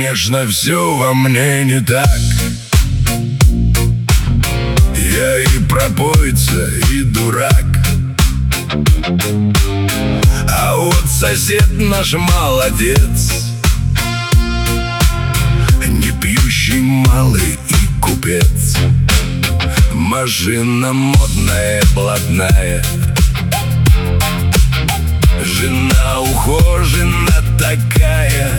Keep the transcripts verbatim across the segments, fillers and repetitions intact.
конечно, все во мне не так. Я и пропойца, и дурак. А вот сосед наш молодец, не пьющий малый и купец. Машина модная, блатная, жена ухожена такая,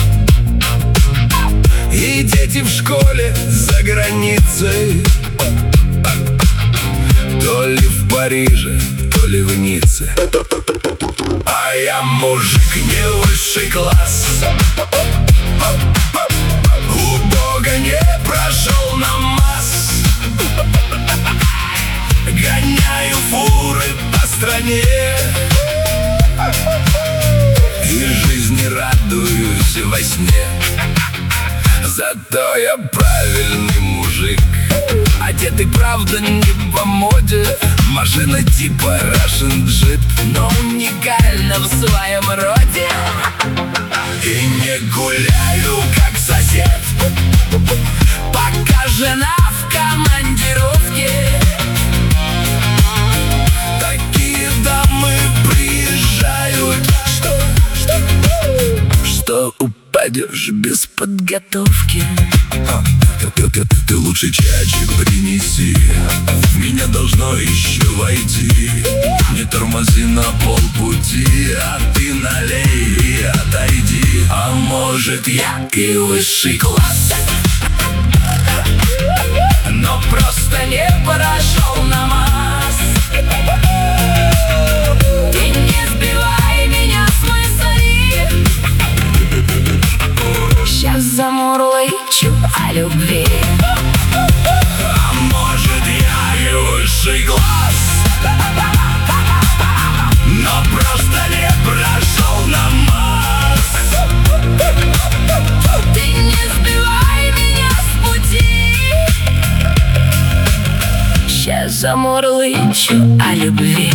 и дети в школе за границей, то ли в Париже, то ли в Ницце. А я мужик не высший класс, у Бога не прошел намаз. Гоняю фуры по стране и жизни радуюсь во сне. Зато я правильный мужик, одетый, правда, не по моде. Машина типа Russian Jeep, но уникальна в своем роде. И не гуляю, как сосед, пока жена в командировке. Такие дамы приезжают, что, что, что упадешь без подготовки. А, ты, ты, ты, ты лучше чайчик принеси, в меня должно еще войти. Не тормози на полпути, а ты налей и отойди. А может, я и высший класс, но просто не прошел намаз. Ты не сбивай меня с мысли, сейчас замурлычу о любви. А может, я и высший класс, но просто не прошел намаз. Ты не сбивай меня с пути, сейчас замурлычу о любви.